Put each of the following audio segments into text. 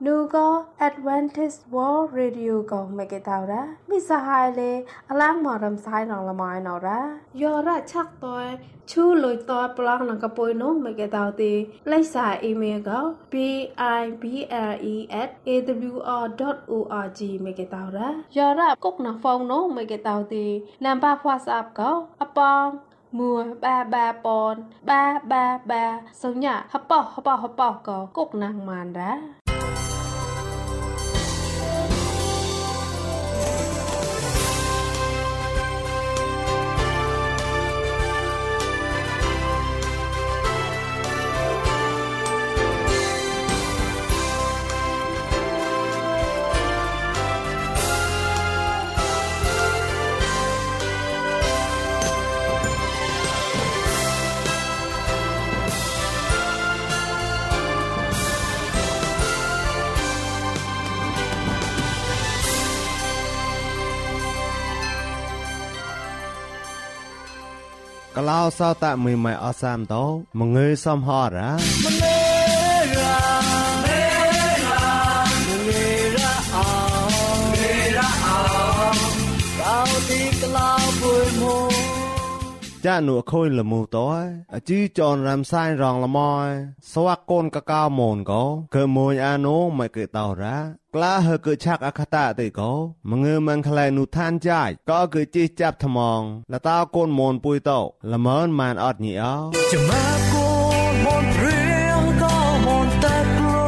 นูก็แอดแวนทิสวอลเรดิโอก็ไม่เกตเอาละมิสหายเลยอลังหมอรำสายนองละมอยนอระยอระชักตัวชูลอยตัวปลางนังกปอยโนไม่เกตเอาตีไลสายอีเมลก็ bible@awr.org ไม่เกตเอาละยอระกุกนังฟองโนไม่เกตเอาตีนำป้าฟาสอับก็อปองมัวบาบาปอนบาบาบาสัญญาฮับปอก็กุกนางมานระก็เล่าเศร้าตะมือไม่อาสามโตมึงเงยซ้ำหอดอะจ้าหนูคุยละมูตัวจีจอนรำไส้รองละมอยสวักโกนกะก้าวโมนก็เกิดมวยอาโนไม่เกิดเต่าระกล้าเฮเกิดชักอคตะติก็มึงเงยมันคลายนูท่านใจก็เกิดจีจับทมองและต้าโกนโมนปุยโตละเมินมันอดเหนียวจะมาโกนโมนเรียงก็โมนตะกลั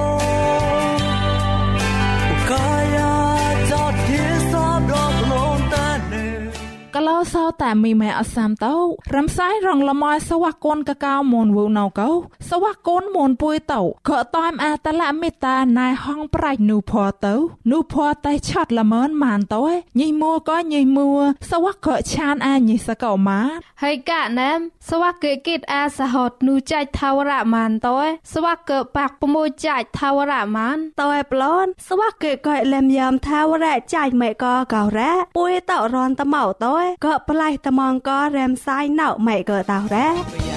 วกายจอดที่สอบดอกโลนตะเนก็เล่าเศร้าแต่มีแม่อัสามเต้ารำไส้รองละมอยสวักโกนกะกาวมนวูนเอาเก้าสวักโกนมนปุยเต้าขอตอมอาตละเมตตานายห้องปรายนูพอเต้านูพอไตชัดละเมินมานต้อยยิมัวก็ยิมัวสวักขอชานอายิสะเก่ามาให้กะน้ำสวักเกกิดอาสหดนูใจทาวระมานต้อยสวักเกปากปโมใจทาวระมานต้อยปลอนสวักเกก่อยแลมยามทาวระใจไม่ก็เก่าแร้ปุยเต้ารอนตะเหมาต้อยก็ปลายตะมองก็แรมซ้ายเน่าไม่เกิดเต่าแร้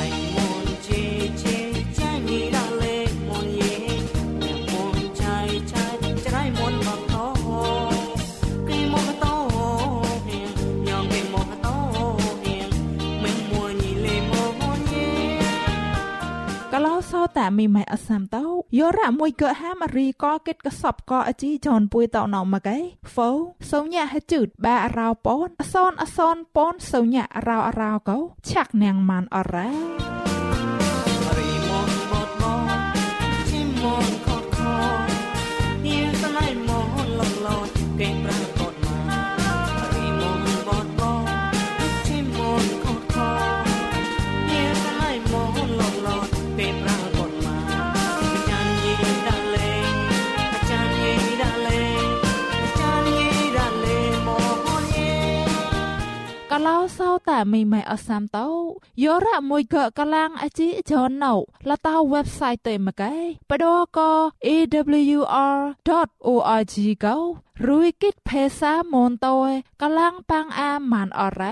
ก็เล่าเศร้าแต่มีไม่อัสามเต้ายอระมวยเกิดห้ามอรีก็เก็ดกระสอบก็อจีจอนปุยเต่าหนอมาไกโฟสงยาให้จืดบาราวปอนอซอนปอนสงยาราวเก้าชักแนงมันอไรก็เล่าเศร้าแต่ไม่ไม่อัสามเต้ายอระมวยเกิดกำลังอจีจอนเนาและเต้าเว็บไซต์เต็มมาไกปดก็ awr.org เก้ารุยกิจเพซามนโตยกำลังปังอามันอแร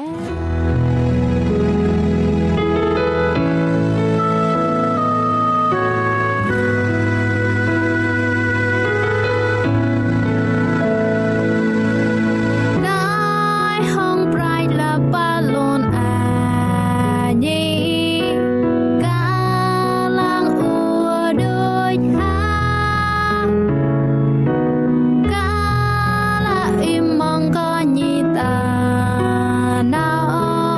Imong ko nyita na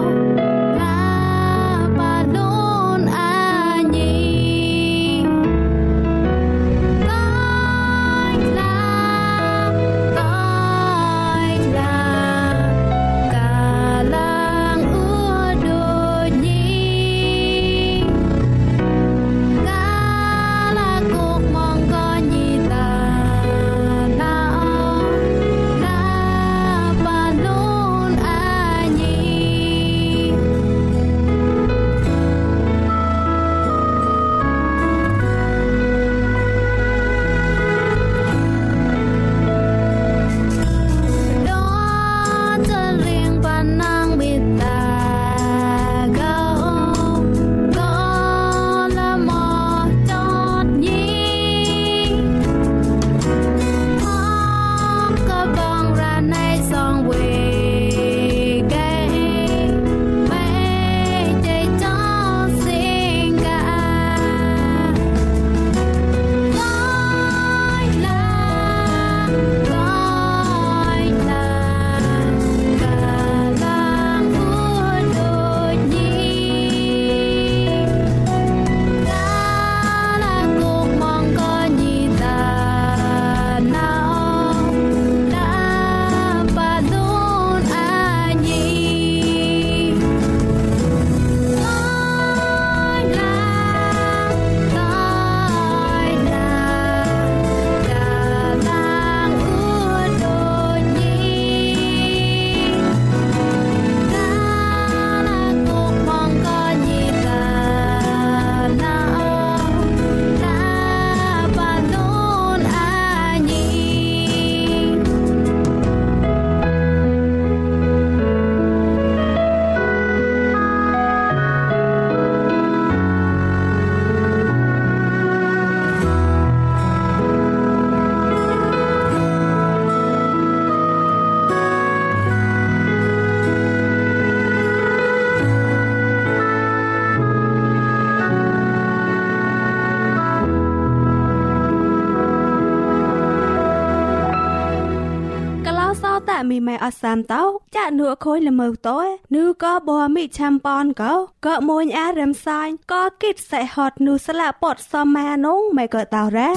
แต่มีแม่อสามเต้าจะหนัวคอยละมือต้อยนูก็บัวมีแชมปอนก็มวยอาเรมไซก็กิดใส่ฮอตนูสละปดซอมแม่น้องไม่ก็เต่าแร่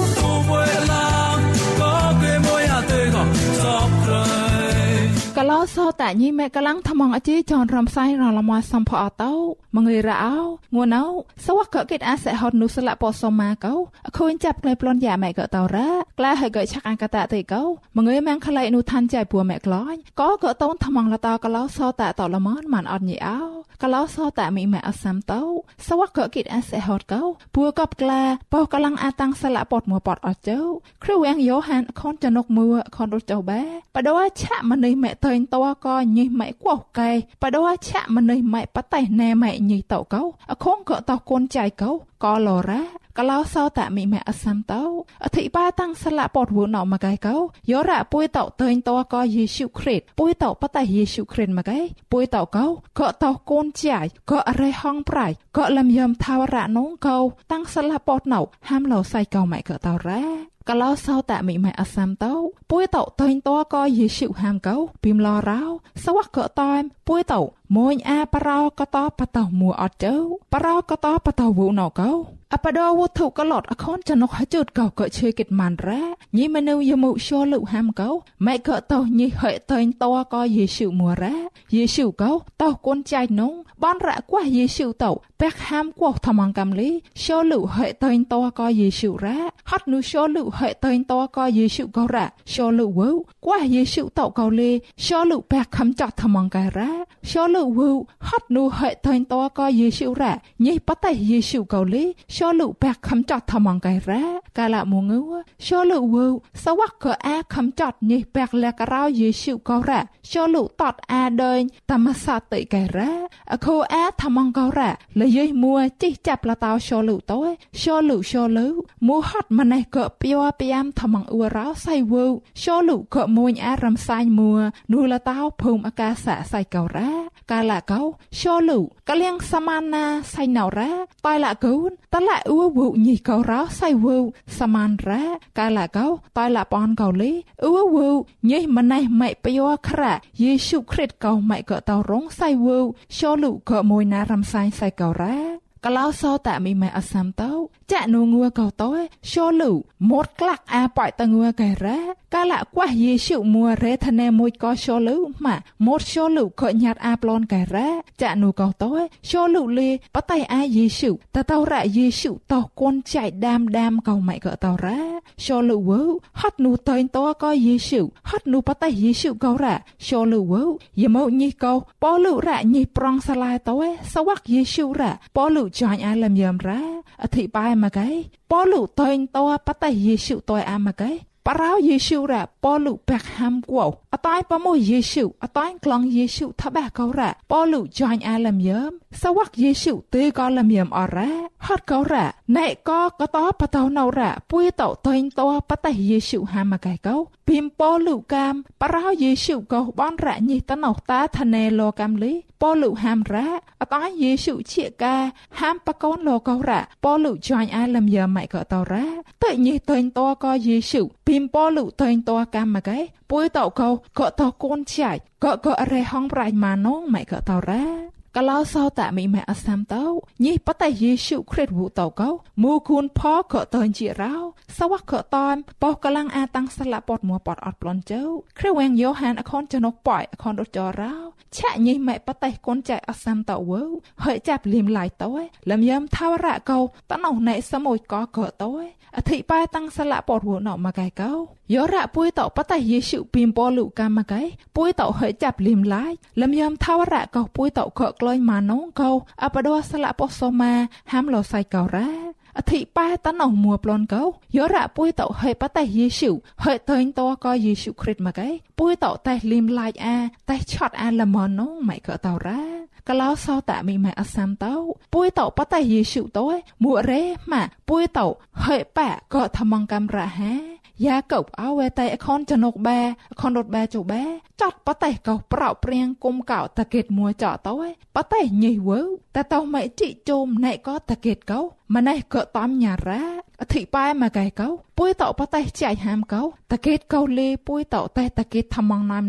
กะล้อโซแต่ยี่แม่กะลังทมองอจีจอนรำไซรอละมอสัมพอเต้ามงเงยระเอางัวเนาสวักเกกิดอาเสฮอดนุสละปอสมาเกาคุยจับเลยปลอนยาแม่เกเต่าระกล้าให้เกชักอันกะตะเตเกามงเงยแมงคลายนูทันใจปัวแม่กลอยก็เกต้นทมองละตากะล้อโซแต่ต่อละมอนมันอดยี่เอากะล้อโซแต่มีแม่อสัมเต้าสวักเกกิดอาเสฮอดเกาปัวกับกล้าปอกำลังอาตังสละปอดมัวปอดอดเจ้าครูแวงโยฮันคอนจะนกมือคอนรถเจ้าแบปะดว่าชะมันในแม่เตยตัวก็ยี่แม่กวกไก่ปะดว่าชะมันในแม่ปะไตแน่แม่ยี่เต่าเกาคงเกตอกนใจเกาก็ลอระกะล้อเศร้าแต่มีแม่อสัมเต้าอธิบายตั้งสละปอดหัวหนอมาไกเกายอระปุยเต่าเตยตัวก็เยซูคริสต์ปุยเต่าปะไตเยซูคริสต์มาไกปุยเต่าเกาก็ตอกนใจก็อะไรห้องปลายก็ลำยำทาวระน้องเกาตั้งสละปอดหนอห้ามเหล่าใส่เกาใหม่เกเต่าแร่กะล้อเศร้าแต่มีแม่อสัมเต้าปุยเต่าเตยตัวก็เยซูห้ามเกาพิมลอราวสวักเกตอยปุยเต่ามวยอาปะราวก็ต่อปะเต่ามัวอดเจ้าปะราวก็ต่อปะเต่าหูหนอเกาอปดอวัตถุกลอดอคอนจะนกหจุดเก่าเกเชกิดมันแร่ยี่เมนูยมุโชลุห้ามเกาไม่เกตอยี่เหยเตยตัวก็เยซูมัวแร่เยซูเกาเต่ากวนใจนงบ้านระกว่าเยซูเต่าแบกห้ามกว่าทมังกำลีโชลุเหยเตยตัวก็เยซูแร่ฮัดนูโชลุเหยเตยตัวก็เยซูเกาแร่โชลุวูกว่าเยซูเต่าเกาลีโชลุแบกคำจัดทมังกายแร่โชลุวูฮัดนูเหยเตยตัวก็เยซูแร่ยี่ปะไตเยซูเกาลีโชลุแบกคำจัดทมังไกแร่กาละมงวโชลุวูสวักเกออาคำจัดนี่แบกแลกราวเยซูเกาแร่โชลุตอดอาเดินตามสาติไกแร่อโคอาทมังเกาแร่เลยยมัวจิจับละตาวโชลุโต้โชลุมูฮัดมันในเกอเปียวเปียมทมังอวราวใส่วูโชลุเกอมวยอารำไซมัวนูละตาวภูมิอากาศใส่เกาแร่กาละเกาโชลุกะเลียงสมานาใส่หนาวแร่ตายละกูนตะละอูวูยี่เการาใส่วูสมานแร่กาละเกาตายละปอนเกาลีอูวูยี่มันในไม่เปียวคราเยซูคริสต์เกาไม่เกตารงใส่วูโชลุเกมวยนารำไซใส่เการากะล้อโซแต่มีแม่อสัมเต้าจะนูงัวเกาโต้โชลุหมดกลักอาปล่อยตะงัวไก่แร่กะละกว่าเยซูมัวเรทะเนมวยก็โชลุมาหมดโชลุเกหยัดอาปลอนไก่แร่จะนูเกาโต้โชลุลีปะไตอาเยซูแต่เต้าระเยซูตอกนใจดามเกาไม่เกเต้าแร่โชลุวูฮัดนูเตยตัวก็เยซูฮัดนูปะไตเยซูเการะโชลุวูยมเอายี่เกาปอลุระยี่ปรองสลายโต้สวักเยซูระปอลุจอยอาลำยำแร่อธิบายมาไกปอลุเตยตัวปะไตเยซูตัวอามาไกปะราวเยซูระปอลุแบกฮัมกวาวอตายปะโมเยซูอตายกลองเยซูทะแบกเการะปอลุจอยอาลำยำสวักเยซูตีกอลำยำอระฮัดเการะในก็ต่อปะเตาเนาระปุยเต่าเตยตัวปะไตเยซูหามาไกเกาพิมปอลุกามปะราวเยซูเกาบ้านระยี่ตะนอกตาทะเนโลกามลีปอลุหามระอตายเยซูเชียกาหามปะกอนโลเการะปอลุจอยอาลำยำไม่เกเตาระเตยยี่เตยตัวก็เยซูพิมปอลุเตยตัวกามมาไกปุยเต่าเกาก็ตอกนใจก็อะไรห้องปลายมาน้องไม่เกเตาระกะล้อเศร้าแต่มีแม่อสัมเต้ายี่ปะไตเยซูคริสต์หูเต่าเกามูคูนพ่อเกเตยจีราวสวักเกตอนปอกำลังอาตังสละปอดมัวปอดอดปลอนเจ้าครีแวงโยฮันอคอนจะนกปล่อยอคอนรถจอราวแช่ยี่แม่ปะไตก้นใจอสัมเต่าเวอเฮยจับลิมไหลโต้ลำยำท้าวระเกาตะนองในสมุยก็เกโต้อธิบายตั้งสละปอดหัวหนอมาไกเกายอระปุยเต่าปะไตเยซูพิมปอลุกามาไกปุยเต่าเฮยจับลิมไหลลำยำท้าวระเกาปุยเต่าเกกลอยมาน้องเกาอปดอสละปอสมาห้ามเหล่าใส่เการะอธิบายตั้งหนองมัวปลอนเกายอระปุยเต่าเฮยปะไตเยซูเฮยเตยตัวก็เยซูคริสต์มาไกปุยเต่าแต่ลิมไหลอาแต่ช็อตอาละมอนน้องไม่เกเต่าระกะล้อเศร้าแต่มีแม่อสัมเต้าปุยเต่าปะไตเยซูโต้มัวเรมาปุยเต่าเฮยแปะก็ทมังกำระฮะยาเก่าเอาเวไตอคอนจะนกแบคอนรถแบจูแบจัดปะไตเก่าเปล่าเปรียงกุมเก่าตะเกียดมัวเจาะโต้ปะไตใหญ่เวอแต่เต่าไม่จิโจมในก็ตะเกียดเก่ามันในเกาะตอมหยาระอธิบายมาไกเก่าปุยเต่าปะไตใจหามเก่าตะเกียดเก่าเลยปุยเต่าแต่ตะเกียดทมังน้ำน้อง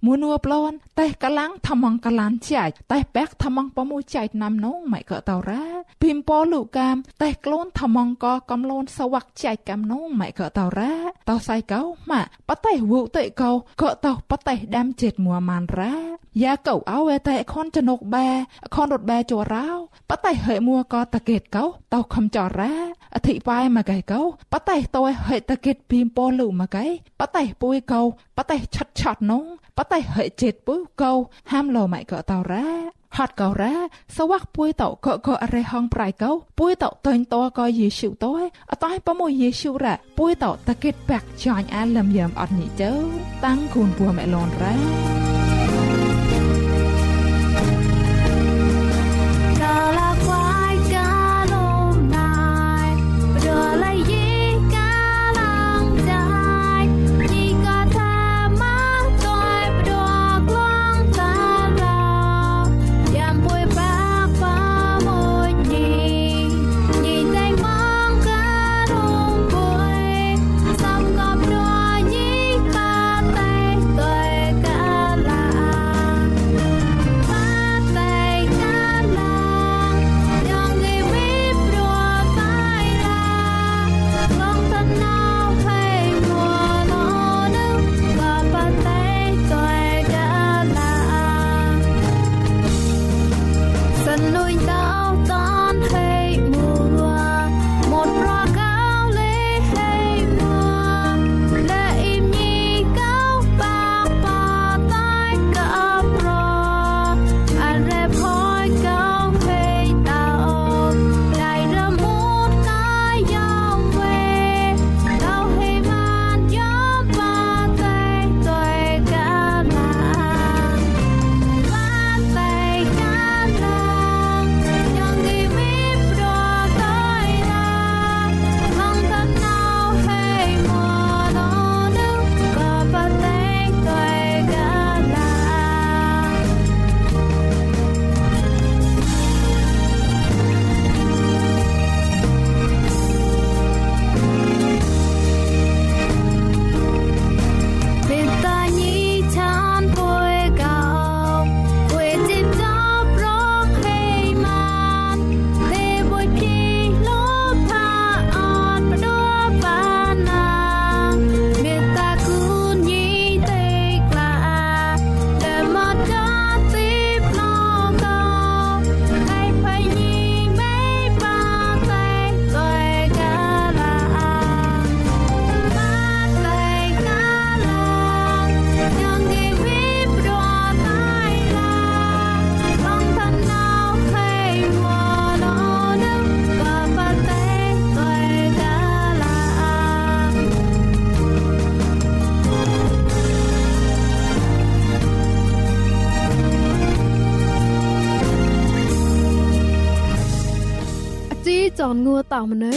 มัวนัวปลอนแต่กะลังทำมังกะลันใจแต่แบกทำมังปะมูใจนำน้องไม่ก็เต่าระพิมปอลูกกามแต่กล้นทำมังก็กำลนสวักใจกำน้องไม่ก็เต่าระเต่าใส่เก้ามาปะไตวูเตะเก้าก็เต่าปะไตดำเจ็ดมัวมันระยาเก่าเอาแต่คอนจะนกแบคอนรถแบจัวร้าวปะไตเหยมัวก็ตะเกตเก้าเต่าคำจอระอธิบายมาไกเก้าปะไตตัวเหยตะเกตพิมปอลูมาไกปะไตปุยเก้าปะไตชัดน้องปะไตเหยเจ็ดปุยเก้าห้ามโลไม่ก็เต่าระฮัดเการะสวักปุยเต่าก็อะไรห้องปลายเก้าปุยเต่าตัวตัวก็เยชิวตัวต้อยปะโมเยชิวระปุยเต่าตะเก็ดแบกจอยอันลำยำอัดนี่เจ้าตั้งคุณบัวแม่ลอนระจอนงัวเต่ามันเลย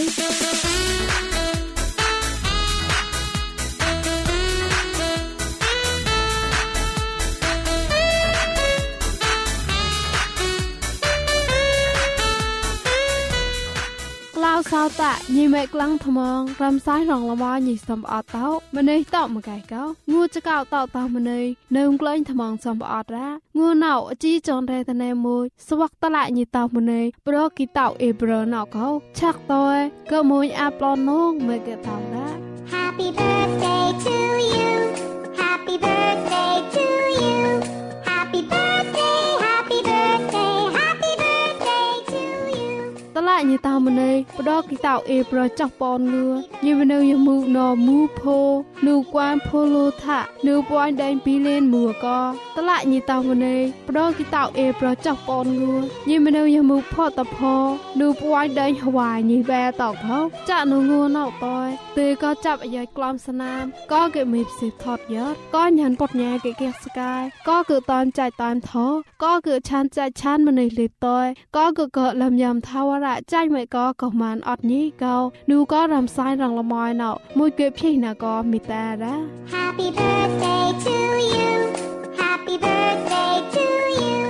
สาวตะยีเมกลังทมองรำซ้ายรองละมอยีสมออเต้ามันเลยเต่ามาไก่เก้างูจะเก่าเต่าตามันเลยเนื่องกล้อยทมองสมออระงูเหน่าจีจอนเรตเนมวยสวักตละยีเต่ามันเลยโปรกีเต่าเอเบรเหน่าเขาชักตัวก็มวยอาปลอนน้องเมกเต่าละ Happy birthday to you Happy birthday to you Happy birthday Happy birthday Happy birthday to you ตละยีเต่ามันเลยโปรกีเต่าเอเบรจักปอนเงือยีมันเลยมูนอมูโพนูกวานโพโลทะนูปอยแดงปีเลนมัวก็ตละยีเต่ามันเลยโปรกีเต่าเอเบรจักปอนเงือยีมันเลยมูพ่อตะพอนูปอยแดงหวายยีแบตอกเขาจะนูงัวนอกตอยตือก็จับยายกลอมสนามก็เกิดมีสิทธิ์ทอดยอดก็ยันปดแย่เกสกายก็เกิดตอนใจตอนท้อก็เกิดชันใจชันมันในลิบตอยก็เกิดลำยำทาวระใจไม่ก็กมันอดนี้เกานูก็รำซ้ายรังละมอยเนาะมวยเก็บพี่นาก็มีแต่ละ Happy birthday to you Happy birthday to you ช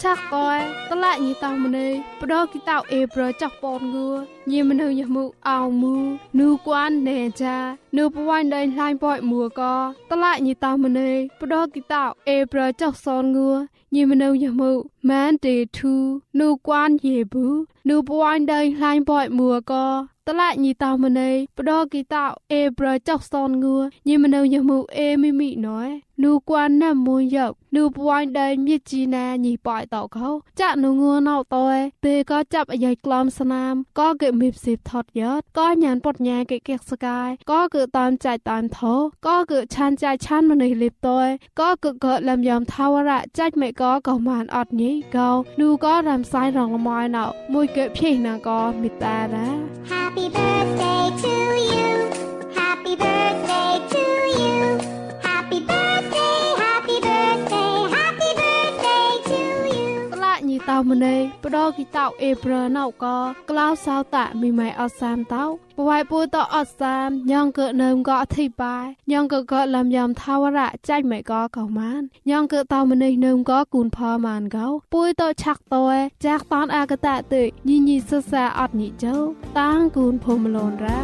ชักก้อยตะละยีตามเนยปดอกิตาวเอเบรจักปอนงัวยีมันยมูเอามูนูกวนเนจานูปวันเดินไล่ปล่อยมัวก็ตะละยีตามเนยปดอกิตาวเอเบรจักซอนงัวยีมันยมูแมนเดทูนูกวนเยบูนูปวันเดินไล่ปล่อยมัวก็ตะละยีตามเนยปดอกิตาวเอเบรจักซอนงัวยีมันยมูเอมิน้อยนูกวนน้ำมูยกนูปวันเดินมิจีนายีปล่อยต่อเขาจะนูงัวเนาตัวเตก็จับใหญ่กลอมสนามก็เกิดมีสิบทอดยอดก็หยานปดแยเกะสกายก็เกิดตามใจตามโถก็เกิดชันใจชันมันในลิบตัวก็เกิดลำยอมทาวระใจไม่ก็เก่ามันอดนี้เก่านูก็รำสายรองละมอยเนาะมวยเกิดเพียงนางก็มิตาระ Happy birthday to you. Happy birthday to you. Happy birthday, happy birthday, happy birthday to you. ตละยีตาวมันเลยปดอกิตาวเอเบรเนาะก็กล่าวสาวตะมีไม้อสามเต้าปไว้ปูต่ออสามยังเกิดเนิมก็อธิบายยังเกิดลำยำทาวระใจไม่ก็เก่ามันยังเกิดตาวมันเลยเนิมก็กุนพอมันเขาปุยต่อชักตัวจากตอนอากาศตึกยินสษาอดนิเจ้าตั้งกุนพมโลนระ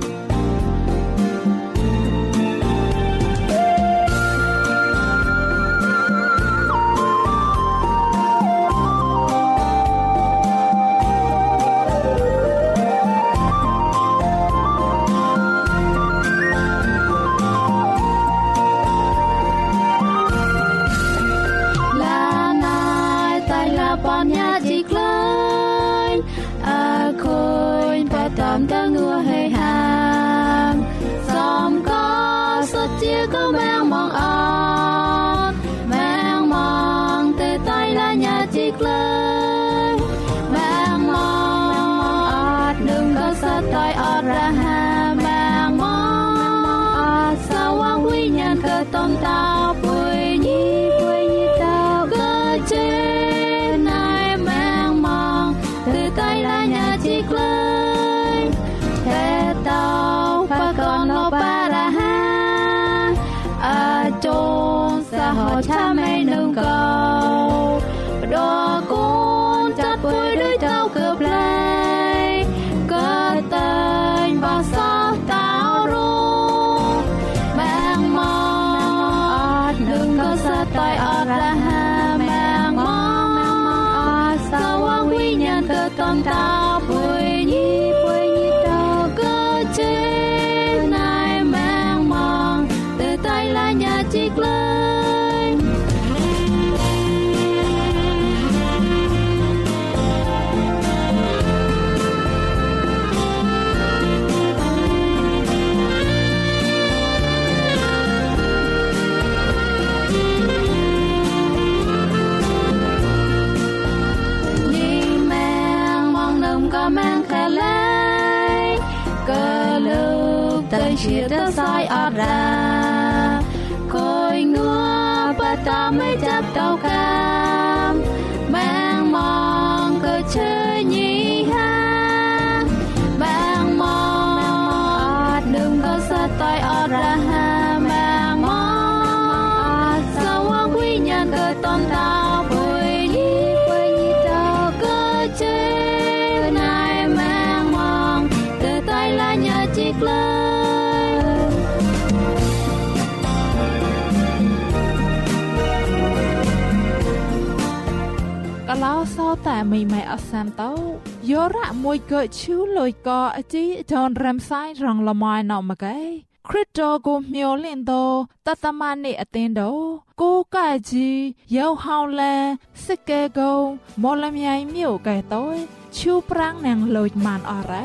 ตามงัวให้หามสอมก็สดเจียก็แมงมองออกแมงมองเตะไตละยาจิกเลยแมงมองอาจหนึ่งก็สะต่อยอดระหาแมงมองอาจสว่างวิญญาณเกิดต้นตาปุยยี่เต้าเกิดเจนายแมงมองเตะไตละยาจิกเลยcon lo para ha chôn sa họ cha mẹ nương cầu đo con chặt với đứa cháu cướp lấy cơ tên bao sao tao ru mang mò đừng có sa tay ở ra ha mang mò sao quang quý nhân cơ tâm tao vui nhi tao cơ chế nhà chiếc lên đi mang mong nồng có mang khẽ lấy cơ lưu tới chia tới sai ở ra côi ngua bà ta mới chấp tàu cam mang mong cơ chơi nhí ha mang mong đừng có xa tay ở ra ha mang mong sao quang quý nhân cơ tôn tao vui nhí tao cơ chơi này mang mong từ tay là nhà chiếc lên lao saoแต่ไม่ไม่อสามเต้ายอระมวยเกิดชิวลอยก็จีจอนรำไซรองละมายนอมะไกคริสโตกูเมียวเล่นโตตัตมาเนอเตนโดกูกะจียาวฮาวแลสิเกโกมอลำไยเมียวไก่โตชิวปรางนางลอยมันอระ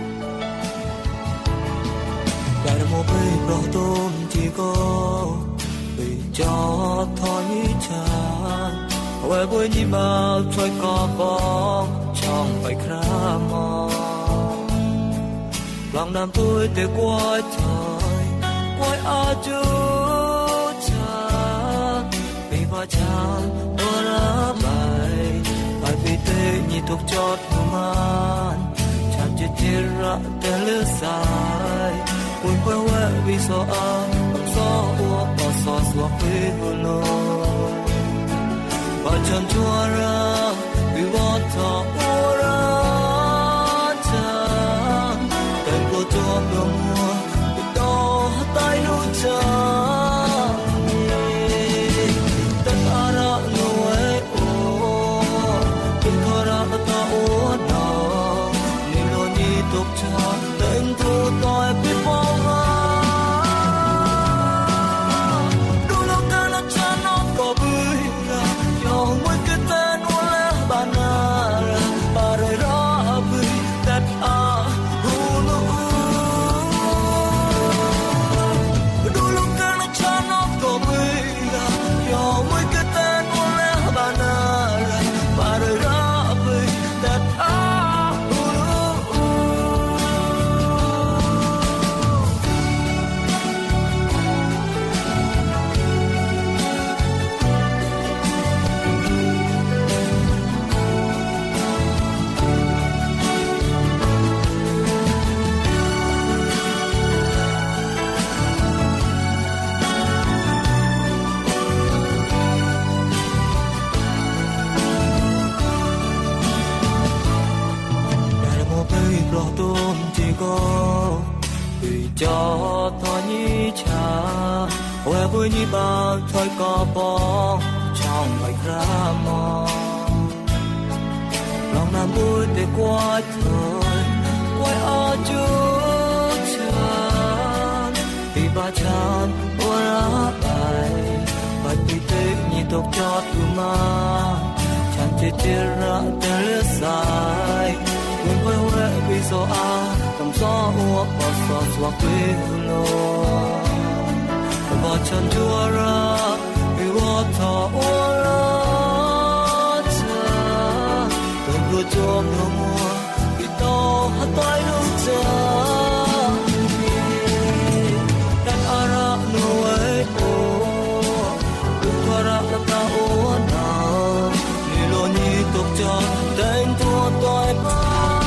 แต่โมไปโปรตุมจีโกไปจอดทอยชาว่าบุญยิ่งบ่าวช่วยก่อป้องช่องไปครามอลองนำตัวเตะกวาดถอยกวาดอาจูชาปีบาชาตัวละใบไปปีเตะยิ่งถูกจอดหัวมันฉันจะจิระแต่เลือดสายปุ่นเพื่อว่าวิโสอาสอวัวต่อสอสวกไปหัวโลbà chân chua ra cho thọ như cha hoa vui như bao thôi có bóng trong bài ca mò lòng nam vui để qua thời quay ở chúa chan vì ba chan hoa bài bài bị tê như tóc chót mà chan chết chết ra để sai quên quay quay vì sao tầm gió hoa bỏ gió gió quê hương và chân chúa ra vì hoa thọ ra cha từng đôi chúa mùa vì to hát tay lúc cha dan ara nuai o tukara ta o na lilo ni tok cha dan tu toy pa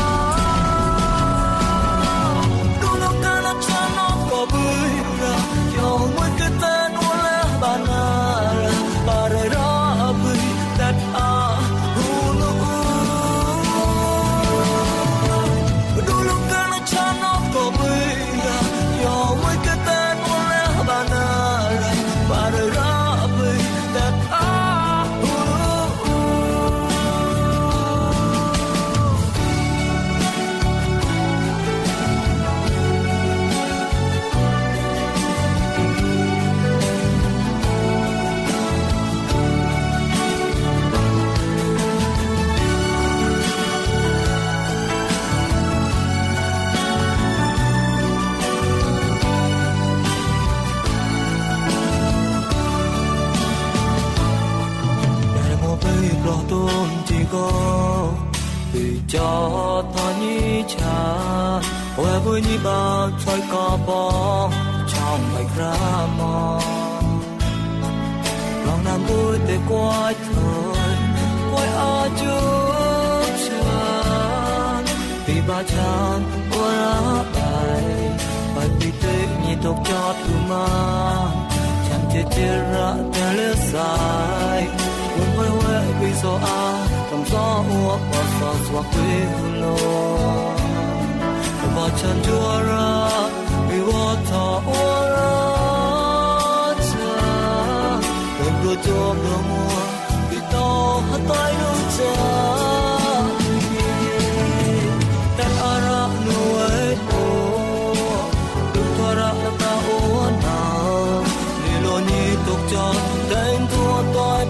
cho thọ như cha hoa vui như bao thôi có bóng trong bài ca mò lòng nam vui để qua thời quay ở chúa chan vì ba chan hoa bài bài bị tê như tóc chót mà chan chết chết ra để sai quên quay quay vì sao tầm gió hoa bỏ gió gió quê hương và chân chúa ra vì hoa thọ ra cha từng đôi chúa mùa vì to hát tay lúc cha dan ara nuai o tukara ta o na lilo ni tok cha dan tu toy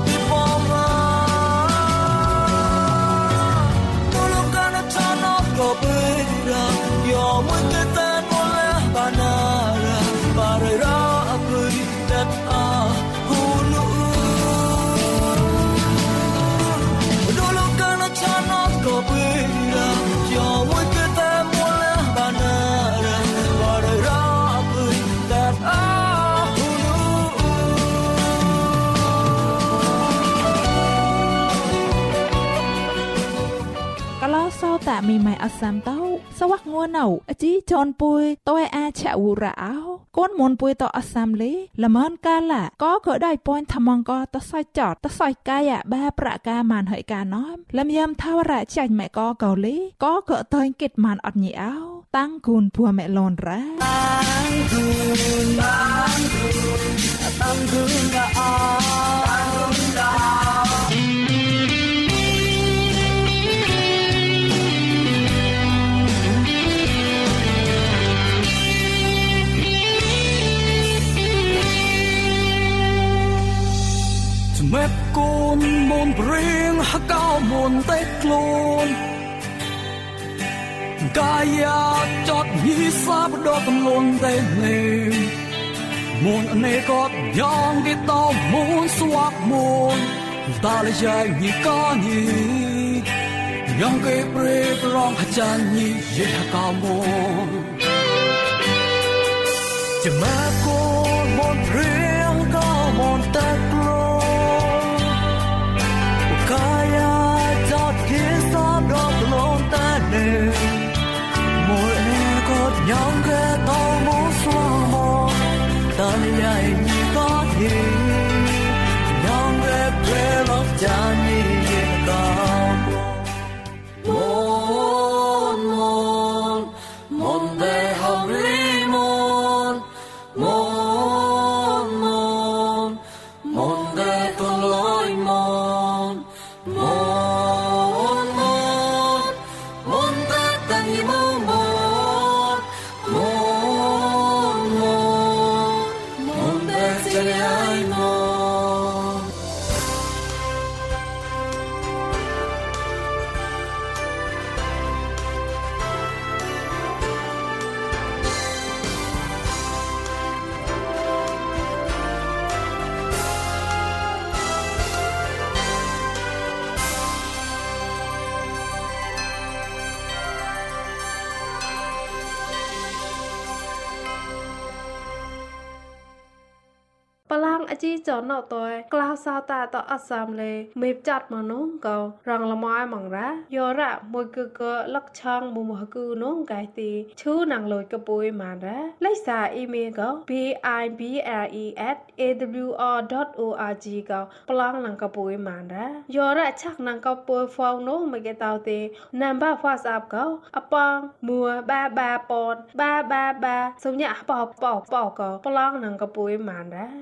yo muy que tan mola banara para ra apri that hulu dulu kana chana ko pira yo muy que tan mola banara para ra apri that Kalau sau tak mi mai asam tau สวักงัวเนาจีจอนปุยตัวอาชะวูระเอาก้นมนปุยต่ออัสสัมลีละมันกาละก็ได้ปอยทำมังก็ตะซอยจอดตะซอยกายะแบบประกามันเหยกาน้อมลำยำทาวระใจแม่ก็เกาหลีก็เตยกิดมันอดเหนียวตั้งคุณพัวแม่ลอนระตั้งคืนละอาเม็ดกูนมนเรียงฮักเก้ามนเต็กโลนกายาจอดมีซาบดอกกำลนเต็มเลยมนอเนกอดยองกิตอมนสวักมนตาเลยใจมีก้อนนี้ยังเก็บเรียกร้องให้จันนี้เย่ฮักเก้ามนจะเม็ดกูนมนเรียงเก้ามนเต็กโลกายาจอดยืนซอบดอกลงตาเดินมวยเอกก็ยังแค่ต้องมองสว่างมองตาใหญ่มีก็ยืนยังแค่เพลงจานี่ยังก้าวมนมนมนเดหอมลีมนมนมนมนเดตัวลอยมนปลังอจีจอนอตัวกล่าวซาตาต่ออัสสัมเลยเมบจัดมาน้องเก่ารังละไม้มังระยอระมวยกะลักช่างมุมหกูน้องไก่ตีชื่อนางลอยกระปุยมาระไลสาอีเมลเก่า bibre@awr.org เก่าปลังนางกระปุยมาระยอระชักนางกระปุยฟองน้องไม่เกตาวเตนำบ้าฟาสอับเก่าอปองมัวบาปอนบาสมญะปอเก่าปลังนางกระปุยมาระ